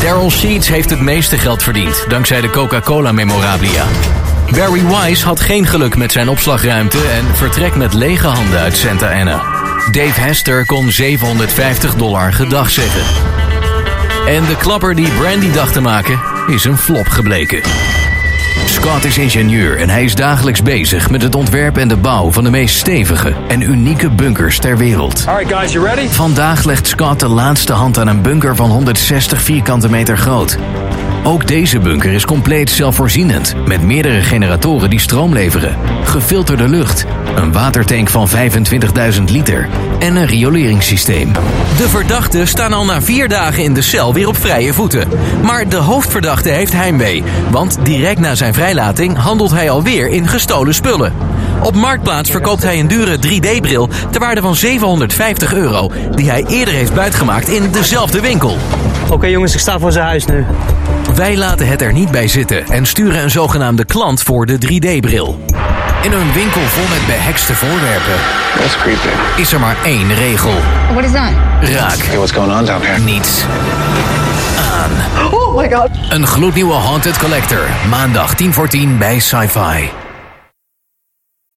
Daryl Sheets heeft het meeste geld verdiend, dankzij de Coca-Cola memorabilia. Barry Wise had geen geluk met zijn opslagruimte en vertrekt met lege handen uit Santa Ana. Dave Hester kon $750 gedag zeggen. En de klapper die Brandy dacht te maken, is een flop gebleken. Scott is ingenieur en hij is dagelijks bezig met het ontwerp en de bouw van de meest stevige en unieke bunkers ter wereld. Alright guys, you ready? Vandaag legt Scott de laatste hand aan een bunker van 160 vierkante meter groot. Ook deze bunker is compleet zelfvoorzienend, met meerdere generatoren die stroom leveren, gefilterde lucht, een watertank van 25.000 liter en een rioleringssysteem. De verdachten staan al na 4 dagen in de cel weer op vrije voeten. Maar de hoofdverdachte heeft heimwee, want direct na zijn vrijlating handelt hij alweer in gestolen spullen. Op Marktplaats verkoopt hij een dure 3D-bril ter waarde van €750, die hij eerder heeft buitgemaakt in dezelfde winkel. Oké jongens, ik sta voor zijn huis nu. Wij laten het er niet bij zitten en sturen een zogenaamde klant voor de 3D-bril. In een winkel vol met behekste voorwerpen That's creepy. is er maar 1 regel. What is that? Raak. Hey, what's going on down here? Niets aan. Oh my god. Een gloednieuwe Haunted Collector. Maandag 10 voor 10 bij Sci-Fi.